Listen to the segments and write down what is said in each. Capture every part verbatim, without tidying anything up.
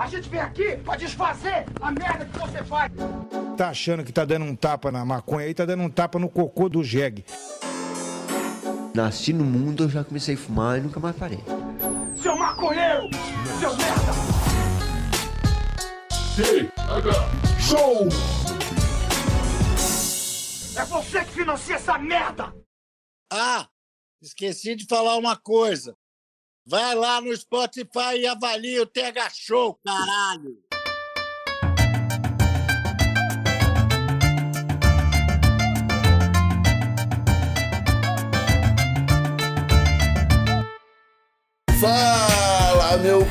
A gente vem aqui pra desfazer a merda que você faz. Tá achando que tá dando um tapa na maconha aí, tá dando um tapa no cocô do jegue. Nasci no mundo, eu já comecei a fumar e nunca mais parei. Seu maconheiro! Seu merda! T H Show! É você que financia essa merda! Ah, esqueci de falar uma coisa. Vai lá no Spotify e avalia o T H Show, caralho! Fala, meu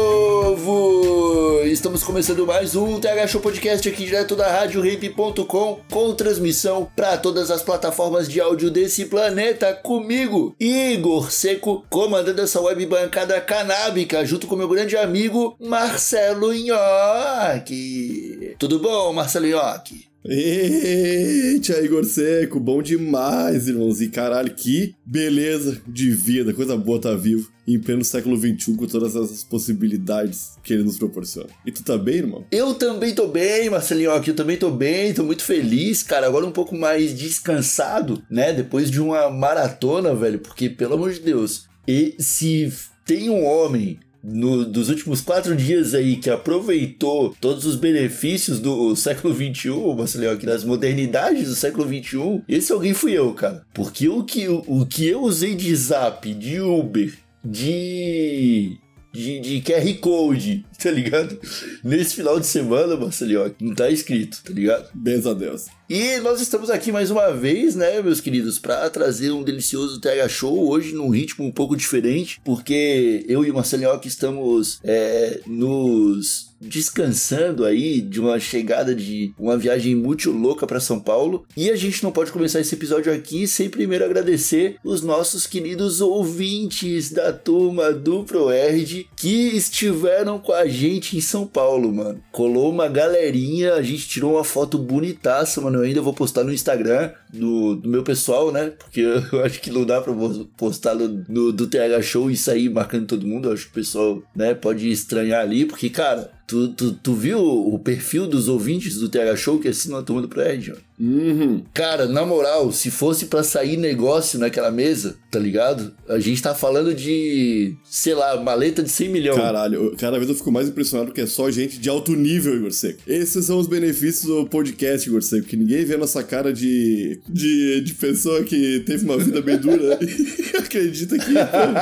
povo! Estamos começando mais um T H Show Podcast aqui direto da rádio ramp ponto com, com transmissão para todas as plataformas de áudio desse planeta, comigo, Igor Seco, comandando essa web bancada canábica, junto com meu grande amigo Marcelo Nhoque. Tudo bom, Marcelo Nhoque? Eita, Igor Seco, bom demais, irmãos. E caralho, que beleza de vida, coisa boa tá vivo em pleno século vinte e um com todas essas possibilidades que ele nos proporciona. E tu tá bem, irmão? Eu também tô bem, Marcelinho, aqui eu também tô bem, tô muito feliz, cara, agora um pouco mais descansado, né, depois de uma maratona, velho, porque, pelo amor de Deus, e se tem um homem No, dos últimos quatro dias aí que aproveitou todos os benefícios do século vinte e um, Marcelinho, aqui das modernidades do século vinte e um, esse alguém fui eu, cara. Porque o que, o, o que eu usei de Zap, de Uber, de... De, de Q R Code, tá ligado? Nesse final de semana, Marcelinho, não tá escrito, tá ligado? Benza a Deus. E nós estamos aqui mais uma vez, né, meus queridos, pra trazer um delicioso T H Show, hoje num ritmo um pouco diferente, porque eu e o Marcelinho estamos é, nos descansando aí de uma chegada de uma viagem muito louca pra São Paulo, e a gente não pode começar esse episódio aqui sem primeiro agradecer os nossos queridos ouvintes da turma do ProErd que estiveram com a gente em São Paulo, mano. Colou uma galerinha, a gente tirou uma foto bonitaça, mano. Eu ainda vou postar no Instagram do, do meu pessoal, né? Porque eu acho que não dá pra postar no, no do T H Show e sair marcando todo mundo. Eu acho que o pessoal, né, pode estranhar ali, porque, cara, tu, tu, tu viu o perfil dos ouvintes do T H Show que assinam a turma do prédio? Uhum. Cara, na moral, se fosse pra sair negócio naquela mesa, tá ligado? A gente tá falando de, sei lá, maleta de cem milhões. Caralho, cada vez eu fico mais impressionado que é só gente de alto nível, Igor Seco. Esses são os benefícios do podcast, Igor Seco, que ninguém vê a nossa cara de, de, de pessoa que teve uma vida bem dura e acredita que...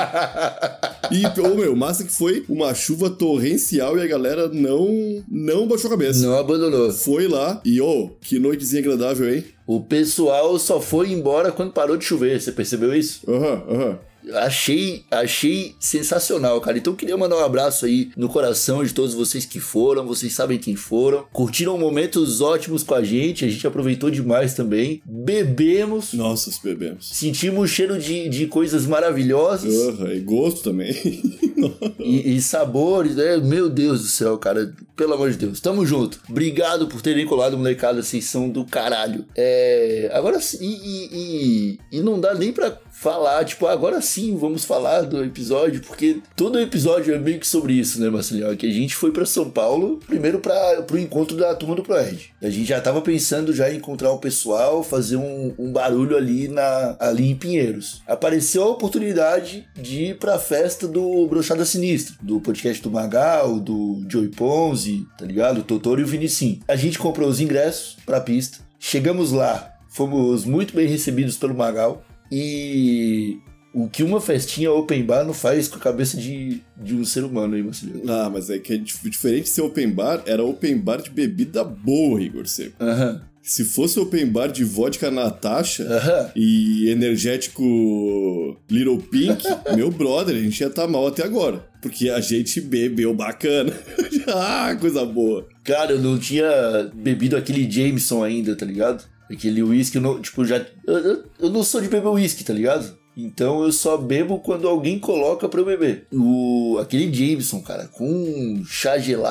Pô. E, ô, meu, massa que foi uma chuva torrencial e a galera não, não baixou a cabeça. Não abandonou. Foi lá e, ô, que noitezinha agradável, hein? O pessoal só foi embora quando parou de chover, você percebeu isso? Aham, uhum, aham. Uhum. Achei, achei sensacional, cara. Então eu queria mandar um abraço aí no coração de todos vocês que foram. Vocês sabem quem foram. Curtiram momentos ótimos com a gente. A gente aproveitou demais também. Bebemos. Nossa, bebemos. Sentimos o cheiro de, de coisas maravilhosas. Uhum, e gosto também. e, e sabores, né? Meu Deus do céu, cara. Pelo amor de Deus. Tamo junto. Obrigado por terem colado, molecada. Vocês são do caralho. É... Agora sim. E, e, e não dá nem pra falar, tipo, agora sim vamos falar do episódio, porque todo episódio é meio que sobre isso, né, Marcelinho? Que a gente foi pra São Paulo, primeiro pra, pro encontro da turma do ProErd. A gente já tava pensando já em encontrar o pessoal, fazer um, um barulho ali, na, ali em Pinheiros. Apareceu a oportunidade de ir pra festa do Brochada Sinistra, do podcast do Magal, do Joey Ponzi, tá ligado? O Totoro e o Vinicim. A gente comprou os ingressos pra pista, chegamos lá, fomos muito bem recebidos pelo Magal. E o que uma festinha open bar não faz com a cabeça de, de um ser humano aí, Marcelo. Ah, mas é que é diferente de ser open bar, era open bar de bebida boa, Igor Seco. Aham. Uhum. Se fosse open bar de vodka Natasha uhum. e energético Little Pink, meu brother, a gente ia estar tá mal até agora. Porque a gente bebeu bacana. Ah, coisa boa. Cara, eu não tinha bebido aquele Jameson ainda, tá ligado? Aquele uísque, eu não, tipo, já... Eu, eu, eu não sou de beber uísque, tá ligado? Então eu só bebo quando alguém coloca pra eu beber. O, aquele Jameson, cara, com chá gelado.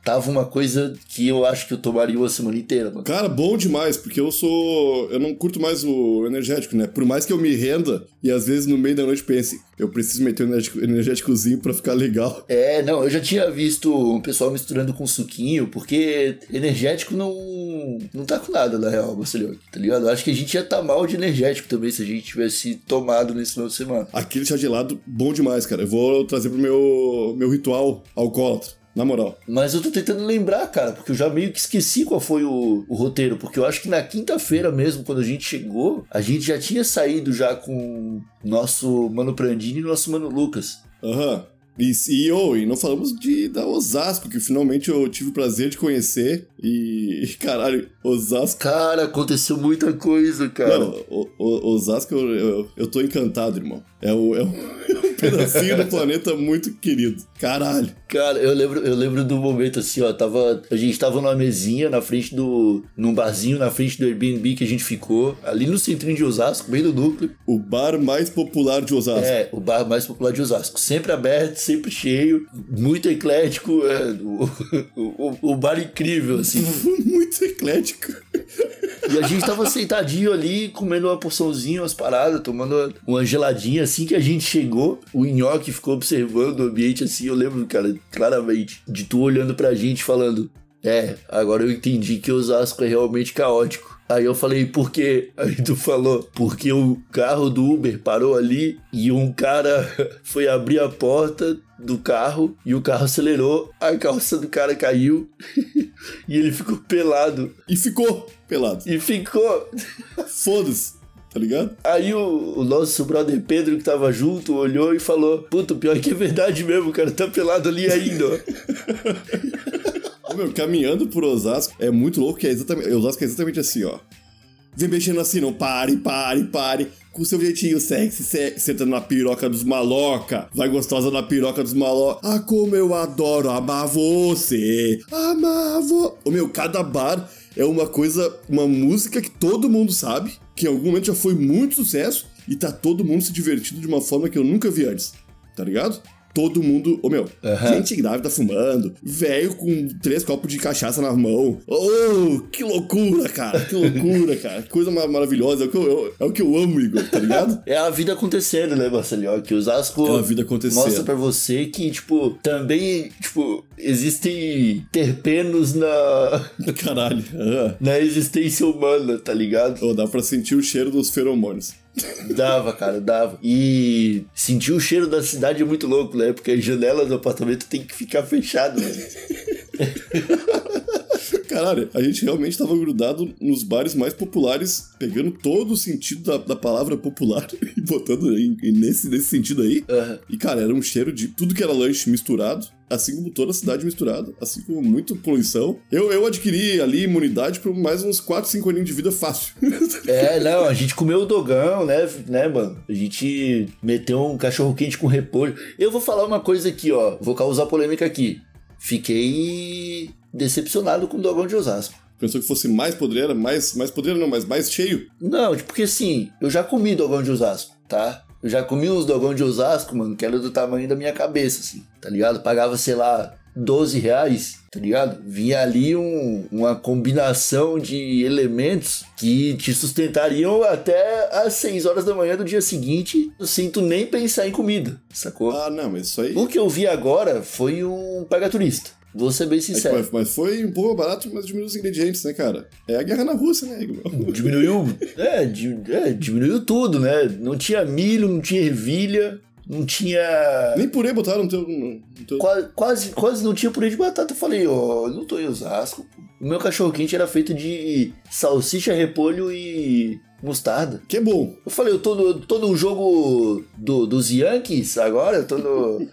tava uma coisa que eu acho que eu tomaria uma semana inteira, mano. Cara, bom demais, porque eu sou... Eu não curto mais o energético, né? Por mais que eu me renda e às vezes no meio da noite pense, eu preciso meter um energético, energéticozinho pra ficar legal. É, não, eu já tinha visto um pessoal misturando com suquinho, porque energético não, não tá com nada, na real, Marcelinho, tá ligado? Eu acho que a gente ia tá mal de energético também se a gente tivesse tomado nesse final de semana. Aquele chá gelado, bom demais, cara. Eu vou trazer pro meu, meu ritual alcoólatra. Na moral. Mas eu tô tentando lembrar, cara, porque eu já meio que esqueci qual foi o, o roteiro, porque eu acho que na quinta-feira mesmo, quando a gente chegou, a gente já tinha saído já com nosso Mano Prandini e nosso Mano Lucas. Aham. Uhum. E, e, oh, e não falamos de, da Osasco, que finalmente eu tive o prazer de conhecer. E, caralho, Osasco... Cara, aconteceu muita coisa, cara. Não, o, o, Osasco, eu, eu, eu tô encantado, irmão. É, o, é, um, é um pedacinho do planeta muito querido. Caralho. Cara, eu lembro, eu lembro do momento assim, ó, tava, a gente tava numa mesinha na frente do... num barzinho na frente do Airbnb que a gente ficou, ali no centrinho de Osasco, bem no núcleo. O bar mais popular de Osasco. É, o bar mais popular de Osasco. Sempre aberto, sempre cheio, muito eclético, é, o, o, o bar incrível, assim. Muito eclético. E a gente tava sentadinho ali, comendo uma porçãozinha, umas paradas, tomando uma geladinha. Assim que a gente chegou, o Nhoque ficou observando o ambiente assim, eu lembro, cara, claramente, de tu olhando pra gente falando, é, agora eu entendi que Osasco é realmente caótico. Aí eu falei, por quê? Aí tu falou, porque o carro do Uber parou ali e um cara foi abrir a porta do carro e o carro acelerou, a calça do cara caiu e ele ficou pelado. E ficou pelado. E ficou. Foda-se. Tá ligado? Aí o, o nosso brother Pedro que tava junto olhou e falou, puta, o pior é que é verdade mesmo, o cara tá pelado ali ainda, ó. Meu, caminhando por Osasco é muito louco, que é exatamente, Osasco é exatamente assim, ó. Vem mexendo assim, não, pare, pare, pare. Com seu jeitinho sexy, se, sentando na piroca dos maloca. Vai gostosa na piroca dos maloca. Ah, como eu adoro amar você. Amar você. Ô, meu, cada bar é uma coisa, uma música que todo mundo sabe, que em algum momento já foi muito sucesso, e tá todo mundo se divertindo de uma forma que eu nunca vi antes. Tá ligado? Todo mundo, ô meu, uhum. Gente grávida fumando, velho com três copos de cachaça na mão. Oh, que loucura, cara, que loucura, cara. Que coisa maravilhosa, é o que eu, é o que eu amo, Igor, tá ligado? É a vida acontecendo, né, Marcelinho? Que o Osasco é a vida acontecendo. Mostra pra você que, tipo, também, tipo, existem terpenos na... Caralho. Uhum. Na existência humana, tá ligado? Oh, dá pra sentir o cheiro dos feromônios. Dava, cara, dava. E sentir o cheiro da cidade é muito louco, né? Porque as janelas do apartamento tem que ficar fechadas, né? Caralho, a gente realmente tava grudado nos bares mais populares, pegando todo o sentido da, da palavra popular e botando em, nesse, nesse sentido aí. Uhum. E, cara, era um cheiro de tudo que era lanche misturado, assim como toda a cidade misturada, assim como muita poluição. Eu, eu adquiri ali imunidade por mais uns quatro, cinco aninhos de vida fácil. É, não, a gente comeu o dogão, né, né, mano? A gente meteu um cachorro quente com repolho. Eu vou falar uma coisa aqui, ó, vou causar polêmica aqui. Fiquei decepcionado com o dogão de Osasco. Pensou que fosse mais podreira, mais, mais podreira não, mas mais cheio? Não, porque assim, eu já comi dogão de Osasco, tá? Eu já comi uns dogão de Osasco, mano, que era do tamanho da minha cabeça, assim, tá ligado? Pagava, sei lá, doze reais, tá ligado? Vinha ali um, uma combinação de elementos que te sustentariam até às seis horas da manhã do dia seguinte, sem tu nem pensar em comida, sacou? Ah, não, mas isso aí... O que eu vi agora foi um paga-turista. Vou ser bem sincero. É, mas foi um pouco barato, mas diminuiu os ingredientes, né, cara? É a guerra na Rússia, né? Diminuiu, é, di, é, diminuiu tudo, né? Não tinha milho, não tinha ervilha, não tinha... Nem purê botaram no teu... No teu... Quase, quase, quase não tinha purê de batata. Eu falei, ó, oh, não tô em Osasco. O meu cachorro-quente era feito de salsicha, repolho e mostarda. Que é bom. Eu falei, eu tô no, tô no jogo do, dos Yankees agora, eu tô no...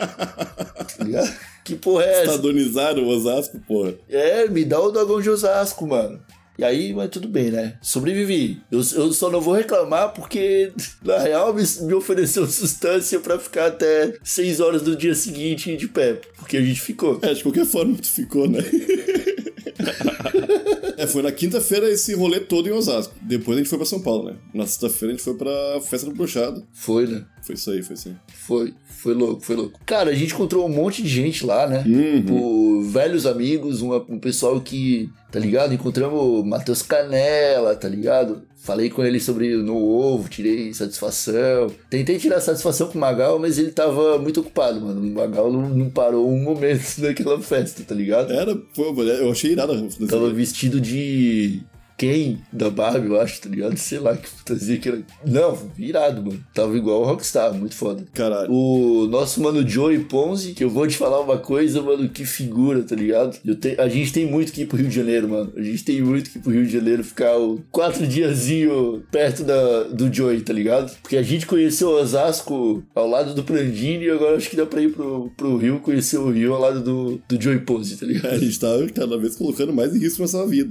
Que porra é essa? Estadonizaram o Osasco, porra. É, me dá o dogão de Osasco, mano. E aí, mas tudo bem, né? Sobrevivi. Eu, eu só não vou reclamar porque, na real, me, me ofereceu substância pra ficar até seis horas do dia seguinte de pé. Porque a gente ficou. É, de qualquer forma tu ficou, né? É, foi na quinta-feira esse rolê todo em Osasco. Depois a gente foi pra São Paulo, né? Na sexta-feira a gente foi pra Festa do Brochado. Foi, né? Foi isso aí, foi isso aí. Foi, foi louco, foi louco. Cara, a gente encontrou um monte de gente lá, né? Uhum. Tipo, velhos amigos, uma, um pessoal que, tá ligado? Encontramos o Matheus Canela, tá ligado? Falei com ele sobre No Ovo, tirei satisfação. Tentei tirar satisfação com o Magal, mas ele tava muito ocupado, mano. O Magal não, não parou um momento naquela festa, tá ligado? Era, pô, eu achei irado. Tava vestido de... Ken da Barbie, eu acho, tá ligado? Sei lá que fantasia que era. Não, irado, mano. Tava igual o Rockstar, muito foda. Caralho. O nosso mano Joey Ponzi, que eu vou te falar uma coisa, mano, que figura, tá ligado? Eu te... A gente tem muito que ir pro Rio de Janeiro, mano. A gente tem muito que ir pro Rio de Janeiro ficar o... quatro diazinho perto da... do Joey, tá ligado? Porque a gente conheceu Osasco ao lado do Prandini e agora acho que dá pra ir pro, pro Rio conhecer o Rio ao lado do, do Joey Ponzi, tá ligado? É, a gente tá cada vez colocando mais em risco nessa vida.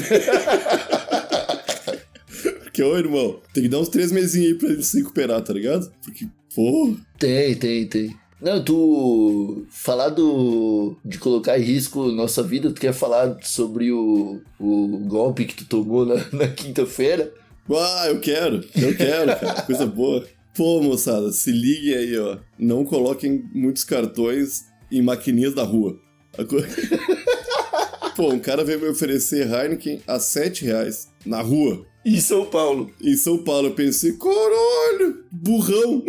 Porque, ô irmão, tem que dar uns três mesinhos aí pra gente se recuperar, tá ligado? Porque, pô... Tem, tem, tem. Não, tu... Falar do... de colocar em risco nossa vida, tu quer falar sobre o, o golpe que tu tomou na, na quinta-feira? Ah, eu quero, eu quero, cara. Coisa boa. Pô, moçada, se liguem aí, ó. Não coloquem muitos cartões em maquininhas da rua. A co... Pô, um cara veio me oferecer Heineken a sete reais na rua. Em São Paulo. Em São Paulo, eu pensei, caralho, burrão.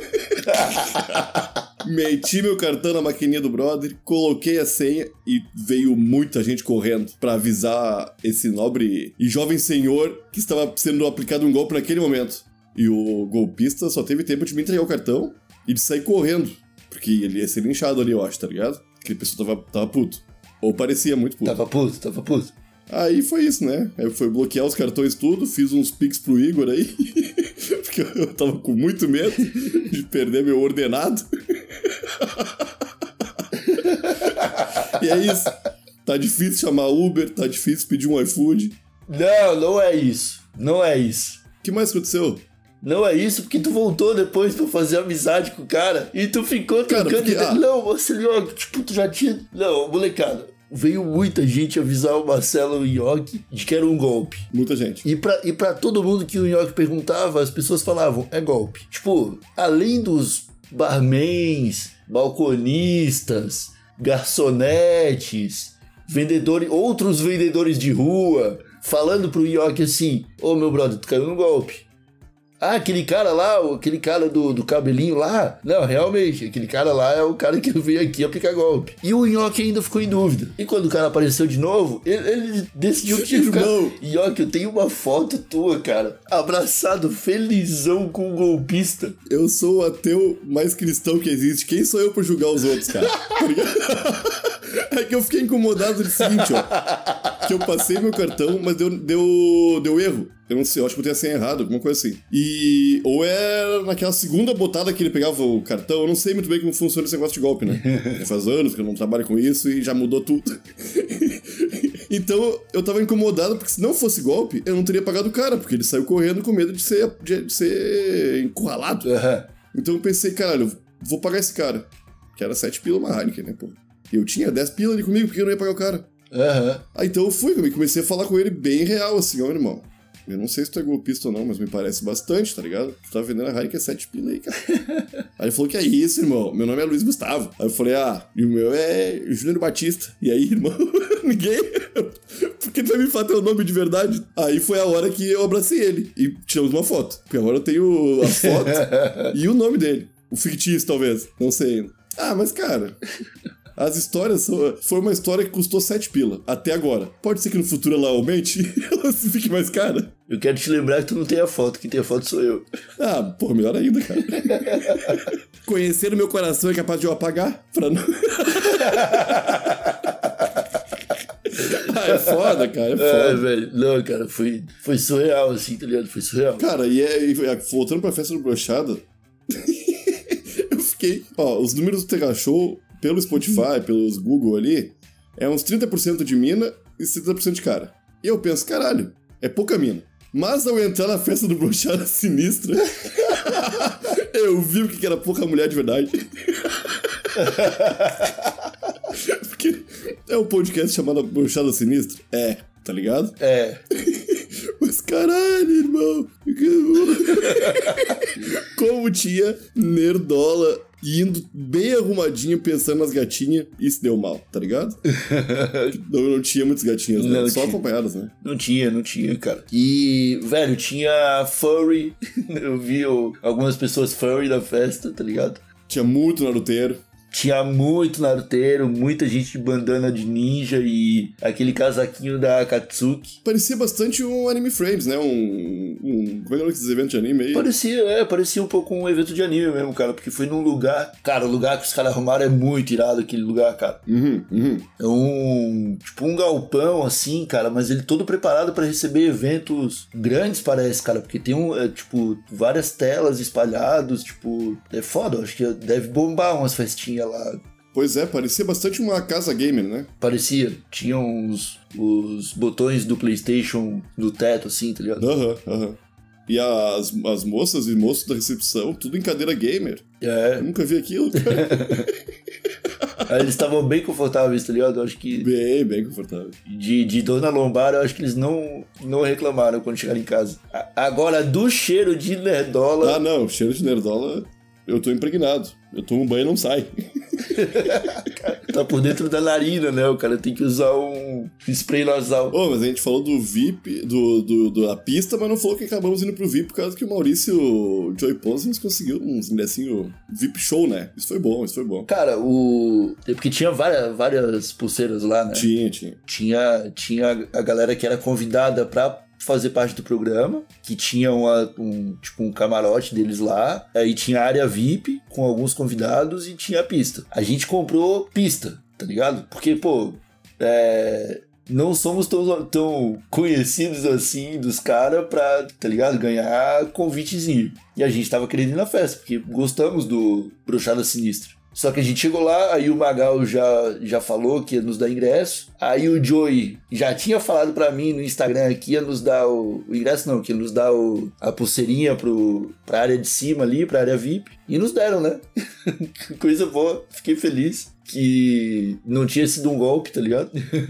Meti meu cartão na maquininha do brother, coloquei a senha e veio muita gente correndo pra avisar esse nobre e jovem senhor que estava sendo aplicado um golpe naquele momento. E o golpista só teve tempo de me entregar o cartão e de sair correndo, porque ele ia ser linchado ali, eu acho, tá ligado? Aquele pessoa tava, tava puto. Ou parecia muito puto. Tava puto, tava puto. Aí foi isso, né? Aí foi bloquear os cartões tudo, fiz uns pix pro Igor aí, porque eu tava com muito medo de perder meu ordenado. E é isso. Tá difícil chamar Uber, tá difícil pedir um iFood. Não, não é isso. Não é isso. O que mais aconteceu? Não é isso, porque tu voltou depois pra fazer amizade com o cara e tu ficou trocando porque, ideia. ah, Não, Marcelinho, tipo, tu já tinha... Não, molecada, veio muita gente avisar o Marcelo e o Nhoque de que era um golpe. Muita gente. E pra, e pra todo mundo que o Nhoque perguntava, as pessoas falavam, é golpe. Tipo, além dos barmans, balconistas, garçonetes, vendedores, outros vendedores de rua, falando pro Nhoque assim, ô meu brother, tu caiu no golpe. Ah, aquele cara lá, aquele cara do, do cabelinho lá. Não, realmente, aquele cara lá é o cara que veio aqui aplicar golpe. E o Nhoque ainda ficou em dúvida. E quando o cara apareceu de novo, ele, ele decidiu que tinha que ficar... Nhoque, eu tenho uma foto tua, cara, abraçado, felizão com o golpista. Eu sou o ateu mais cristão que existe. Quem sou eu pra julgar os outros, cara? É que eu fiquei incomodado do seguinte, ó. Que eu passei meu cartão, mas deu, deu, deu erro. Eu não sei, eu acho que eu botei a senha errada, alguma coisa assim. E... Ou era naquela segunda botada que ele pegava o cartão. Eu não sei muito bem como funciona esse negócio de golpe, né? Faz anos que eu não trabalho com isso e já mudou tudo. Então, eu tava incomodado, porque se não fosse golpe, eu não teria pagado o cara, porque ele saiu correndo com medo de ser, de, de ser encurralado. Uhum. Então eu pensei, caralho, vou pagar esse cara. Que era sete pila uma Heineken, né, pô? E eu tinha dez pila ali comigo, porque eu não ia pagar o cara. Uhum. Aí então eu fui, eu comecei a falar com ele bem real, assim, ó, irmão. Eu não sei se tu é golpista ou não, mas me parece bastante, tá ligado? Tu tá vendendo a Heineken sete pila aí, cara. Aí ele falou, que é isso, irmão? Meu nome é Luiz Gustavo. Aí eu falei, ah, e o meu é Júnior Batista. E aí, irmão, ninguém... Por que tu vai me falar teu nome de verdade? Aí foi a hora que eu abracei ele e tiramos uma foto. Porque agora eu tenho a foto e o nome dele. O fictício, talvez. Não sei ainda. Ah, mas, cara... As histórias são... Foi uma história que custou sete pila, até agora. Pode ser que no futuro ela aumente e ela fique mais cara. Eu quero te lembrar que tu não tem a foto, quem tem a foto sou eu. Ah, pô, melhor ainda, cara. Conhecer o meu coração é capaz de eu apagar pra não... Ah, é foda, cara, é foda. É, velho. Não, cara, foi, foi surreal, assim, tá ligado? Foi surreal. Cara, e, é, e voltando pra festa do Brochada, eu fiquei... Ó, os números do Tega Show... Pelo Spotify, pelos Google ali, é uns trinta por cento de mina e setenta por cento de cara. E eu penso, caralho, é pouca mina. Mas ao entrar na festa do Brochada Sinistra, eu vi o que era pouca mulher de verdade. Porque é um podcast chamado Brochada Sinistra? É. tá ligado? É. Mas caralho, irmão. Como tinha nerdola indo bem arrumadinho, pensando nas gatinhas, isso deu mal, tá ligado? não, não tinha muitas gatinhas, né? Não Só tinha. acompanhadas, né? Não tinha, não tinha, cara. E, velho, tinha furry. Eu vi ó, algumas pessoas furry na festa, tá ligado? Tinha muito naruteiro. Tinha muito naruteiro, muita gente de bandana de ninja e aquele casaquinho da Akatsuki. Parecia bastante um Anime Friends, né? Um... um como é que é esses eventos de anime aí? Parecia, é, parecia um pouco um evento de anime mesmo, cara, porque foi num lugar... Cara, o lugar que os caras arrumaram é muito irado, aquele lugar, cara. Uhum, uhum. É um... tipo um galpão, assim, cara, mas ele todo preparado pra receber eventos grandes, parece, cara, porque tem, um, é, tipo, várias telas espalhadas, tipo... É foda, eu acho que deve bombar umas festinhas lá. Pois é, parecia bastante uma casa gamer, né? Parecia. Tinha uns os botões do PlayStation no teto, assim, tá ligado? Aham, uhum, aham. Uhum. E as, as moças e moços da recepção, tudo em cadeira gamer. É. Eu nunca vi aquilo, cara. Aí eles estavam bem confortáveis, tá ligado? Eu acho que... Bem, bem confortável. De, de dor na lombar, eu acho que eles não, não reclamaram quando chegaram em casa. A, agora, do cheiro de nerdola... Ah, não. Cheiro de nerdola... Eu tô impregnado. Eu tomo banho e não sai. Tá por dentro da narina, né? O cara tem que usar um spray nasal. Ô, oh, mas a gente falou do V I P, do, do, do, da pista, mas não falou que acabamos indo pro V I P por causa que o Maurício Joy Ponce nos conseguiu uns ingressinhos V I P show, né? Isso foi bom, isso foi bom. Cara, o... É porque tinha várias, várias pulseiras lá, né? Tinha, tinha. Tinha, tinha a galera que era convidada pra fazer parte do programa, que tinha uma, um, tipo, um camarote deles lá, aí tinha a área V I P com alguns convidados e tinha a pista. A gente comprou pista, tá ligado? Porque, pô, é, não somos tão, tão conhecidos assim dos caras pra, tá ligado, ganhar convitezinho. E a gente tava querendo ir na festa, porque gostamos do Bruxada Sinistra. Só que a gente chegou lá, aí o Magal já, já falou que ia nos dar ingresso. Aí o Joey já tinha falado pra mim no Instagram que ia nos dar o, o ingresso, não, que ia nos dar o, a pulseirinha pro, pra área de cima ali, pra área V I P. E nos deram, né? Coisa boa, fiquei feliz. Que não tinha sido um golpe, tá ligado?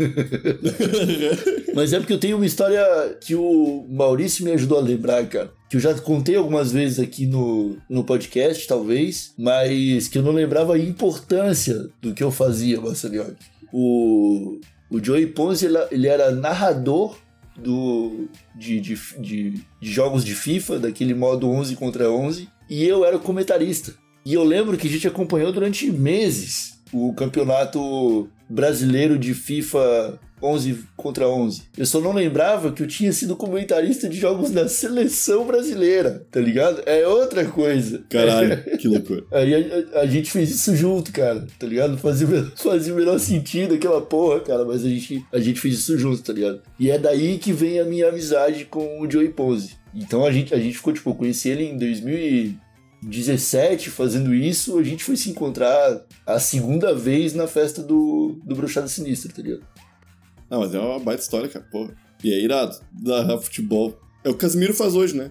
Mas é porque eu tenho uma história que o Maurício me ajudou a lembrar, cara. Que eu já contei algumas vezes aqui no, no podcast, talvez, mas que eu não lembrava a importância do que eu fazia, Marcelinho. O, o Joey Ponce, ele, ele era narrador do, de, de, de, de jogos de FIFA, daquele modo onze contra onze, e eu era o comentarista. E eu lembro que a gente acompanhou durante meses o campeonato brasileiro de FIFA onze contra onze. Eu só não lembrava que eu tinha sido comentarista de jogos da seleção brasileira, tá ligado? É outra coisa. Caralho, que loucura. Aí a, a, a gente fez isso junto, cara, tá ligado? Fazia, fazia o menor sentido aquela porra, cara, mas a gente, a gente fez isso junto, tá ligado? E é daí que vem a minha amizade com o Joey Ponce. Então a gente, a gente ficou, tipo, eu conheci ele em dois mil e dezessete fazendo isso, a gente foi se encontrar a segunda vez na festa do, do Bruxada Sinistra, tá ligado? Não, mas é uma baita história, cara, porra. E é irado, da futebol. É o que o Casimiro faz hoje, né?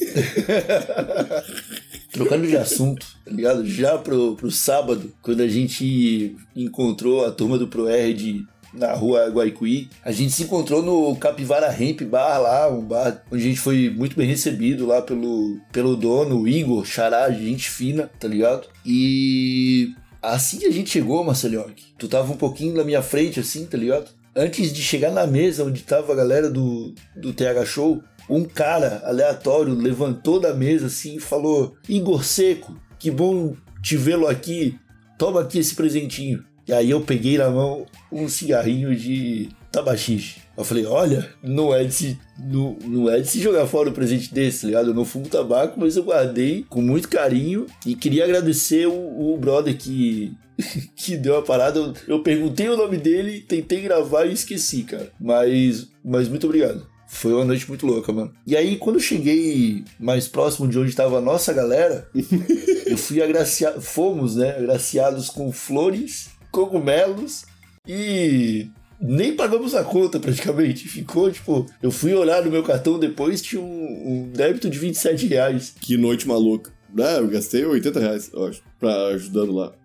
Trocando de assunto, tá ligado? Já pro, pro sábado, quando a gente encontrou a turma do ProErd na rua Guaicuí, a gente se encontrou no Capivara Hemp Bar lá, um bar onde a gente foi muito bem recebido lá pelo, pelo dono, o Igor, xará, gente fina, tá ligado? E assim que a gente chegou, Marcelinho, tu tava um pouquinho na minha frente assim, tá ligado? Antes de chegar na mesa onde tava a galera do, do T H Show, um cara aleatório levantou da mesa assim e falou: Igor Seco, que bom te vê-lo aqui, toma aqui esse presentinho. E aí eu peguei na mão um cigarrinho de tabaxixe. Eu falei, olha, não é de se, não, não é de se jogar fora um presente desse, tá ligado? Eu não fumo tabaco, mas eu guardei com muito carinho e queria agradecer o, o brother que, que deu a parada. Eu, eu perguntei o nome dele, tentei gravar e esqueci, cara. Mas, mas muito obrigado. Foi uma noite muito louca, mano. E aí, quando eu cheguei mais próximo de onde estava a nossa galera, eu fui agraciado, fomos, né, agraciados com flores, cogumelos e nem pagamos a conta praticamente. Ficou, tipo, eu fui olhar no meu cartão depois, tinha um, um débito de vinte e sete reais. Que noite maluca. Ah, eu gastei oitenta reais, eu acho, pra ajudando lá.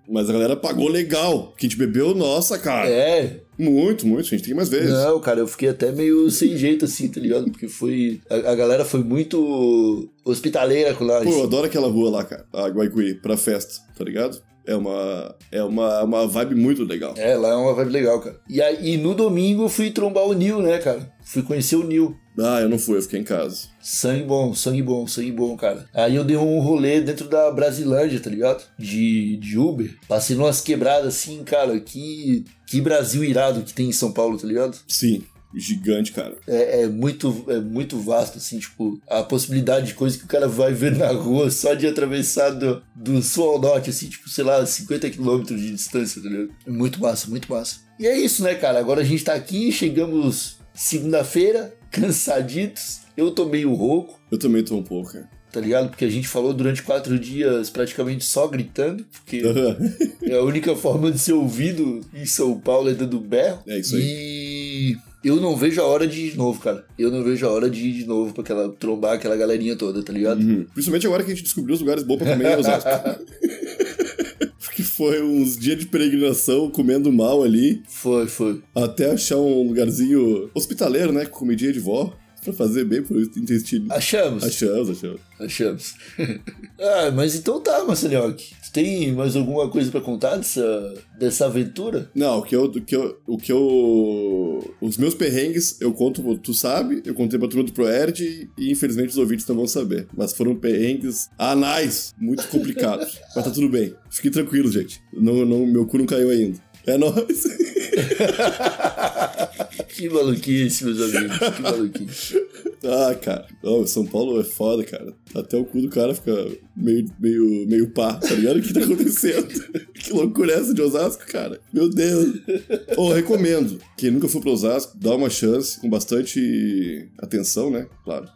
Mas a galera pagou legal. Que a gente bebeu, nossa, cara. É. Muito, muito. A gente tem que ir mais vezes. Não, cara, eu fiquei até meio sem jeito, assim, tá ligado? Porque foi... A, a galera foi muito hospitaleira com nós. Pô, eu adoro aquela rua lá, cara. A Guaicuí, pra festa, tá ligado? É uma, é uma, uma vibe muito legal. É, lá é uma vibe legal, cara. E aí, no domingo, eu fui trombar o Nil, né, cara? Fui conhecer o Nil. Ah, eu não fui, eu fiquei em casa. Sangue bom, sangue bom, sangue bom, cara. Aí eu dei um rolê dentro da Brasilândia, tá ligado? De, de Uber. Passei numas quebradas assim, cara, que, que Brasil irado que tem em São Paulo, tá ligado? Sim, gigante, cara. É, é, muito, é muito vasto, assim, tipo, a possibilidade de coisa que o cara vai ver na rua só de atravessar do, do sul ao norte, assim, tipo, sei lá, cinquenta quilômetros de distância, tá ligado? É muito massa, muito massa. E é isso, né, cara? Agora a gente tá aqui, chegamos segunda-feira, cansaditos. Eu tô meio rouco. Eu também tô um pouco, cara. Tá ligado? Porque a gente falou durante quatro dias praticamente só gritando, porque é a única forma de ser ouvido em São Paulo é dando berro. É isso aí. E eu não vejo a hora de ir de novo, cara. Eu não vejo a hora de ir de novo pra aquela, trombar aquela galerinha toda, tá ligado? Uhum. Principalmente agora que a gente descobriu os lugares bons pra comer em Osasco. Porque foi uns dias de peregrinação, comendo mal ali. Foi, foi. Até achar um lugarzinho hospitaleiro, né? Com comidinha de vó. Pra fazer bem pro intestino. Achamos. Achamos, achamos. Achamos. Ah, mas então tá, Marcelinhoque. Tu tem mais alguma coisa pra contar dessa, dessa aventura? Não, o que eu... O que eu, o que eu os meus perrengues, eu conto, tu sabe, eu contei pra turma do ProErd e infelizmente os ouvintes não vão saber. Mas foram perrengues anais, muito complicados. Mas tá tudo bem. Fiquem tranquilos, gente. Não, não, meu cu não caiu ainda. É nóis. Que maluquice, meus amigos. Que maluquice. Ah, cara. Oh, São Paulo é foda, cara. Até o cu do cara fica meio, meio, meio pá, tá ligado? O que tá acontecendo? Que loucura é essa de Osasco, cara? Meu Deus. Oh, recomendo. Quem nunca for pra Osasco, dá uma chance com bastante atenção, né? Claro.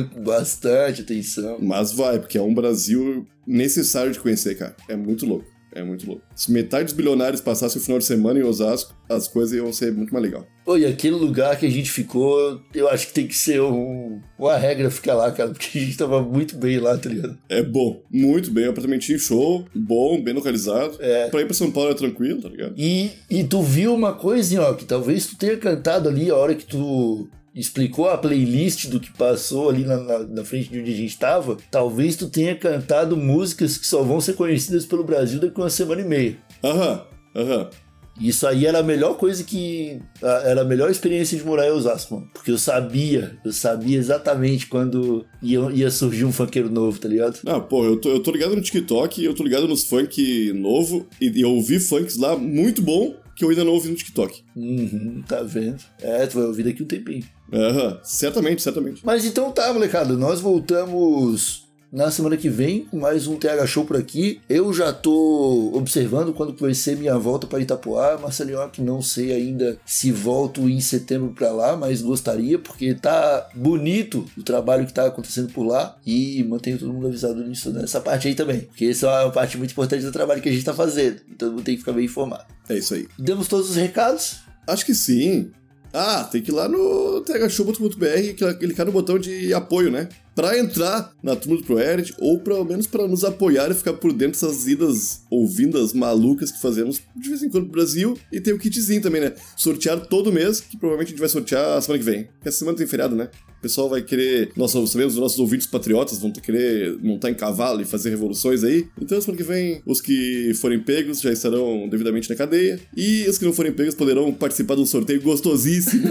Bastante atenção. Mas vai, porque é um Brasil necessário de conhecer, cara. É muito louco. É muito louco. Se metade dos bilionários passassem o final de semana em Osasco, as coisas iam ser muito mais legal. Pô, e aquele lugar que a gente ficou, eu acho que tem que ser um, uma regra ficar lá, cara, porque a gente tava muito bem lá, tá ligado? É bom, muito bem, apartamentinho show, bom, bem localizado. É. Pra ir pra São Paulo é tranquilo, tá ligado? E, e tu viu uma coisa, ó, que talvez tu tenha cantado ali a hora que tu explicou a playlist do que passou ali na, na, na frente de onde a gente tava. Talvez tu tenha cantado músicas que só vão ser conhecidas pelo Brasil daqui a uma semana e meia. Aham, aham. Isso aí era a melhor coisa que... Era a melhor experiência de morar em Osasco, mano. Porque eu sabia, eu sabia exatamente quando ia, ia surgir um funkeiro novo, tá ligado? Ah, pô, eu tô, eu tô ligado no TikTok, eu tô ligado nos funk novo, e, e eu ouvi funks lá muito bom, que eu ainda não ouvi no TikTok. Uhum, tá vendo? É, tu vai ouvir daqui um tempinho. Aham, certamente, certamente. Mas então tá, molecada, nós voltamos na semana que vem com mais um T H Show por aqui. Eu já tô observando quando vai ser minha volta para Itapoá. Marcelinho, que não sei ainda se volto em setembro para lá, mas gostaria, porque tá bonito o trabalho que tá acontecendo por lá, e mantenho todo mundo avisado nisso, nessa parte aí também, porque essa é uma parte muito importante do trabalho que a gente tá fazendo, então todo mundo tem que ficar bem informado. É isso aí. Demos todos os recados? Acho que sim. Ah, tem que ir lá no t h show ponto com ponto b r e clicar no botão de apoio, né? Pra entrar na turma do ProErd, ou pelo menos pra nos apoiar e ficar por dentro dessas idas ou vindas malucas que fazemos de vez em quando pro Brasil. E tem o kitzinho também, né? Sortear todo mês, que provavelmente a gente vai sortear a semana que vem. Porque essa semana tem feriado, né? O pessoal vai querer... Nossa, sabemos, os nossos ouvintes patriotas vão querer montar em cavalo e fazer revoluções aí. Então, semana que vem, os que forem pegos já estarão devidamente na cadeia. E os que não forem pegos poderão participar de um sorteio gostosíssimo.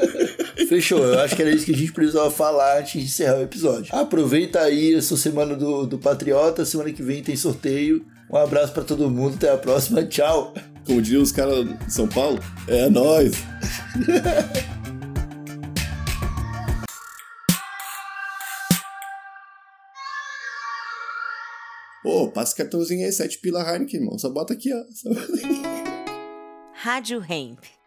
Fechou, eu acho que era isso que a gente precisava falar antes de encerrar o episódio. Aproveita aí essa semana do, do Patriota, semana que vem tem sorteio. Um abraço pra todo mundo, até a próxima, tchau. Como diriam os caras de São Paulo, é nóis. Pô, passa cartãozinho aí, sete pila Heineken, irmão. Só bota aqui, ó. Só... Rádio Hemp.